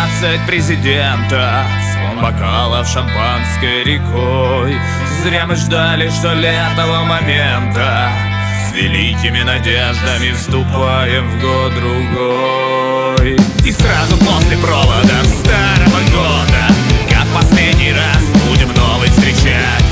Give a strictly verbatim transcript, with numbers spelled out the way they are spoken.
двадцать президентов, звон бокалов шампанской рекой. Зря мы ждали, что ли, этого момента. С великими надеждами вступаем в год другой. И сразу после провода старого года, как последний раз, будем новый встречать.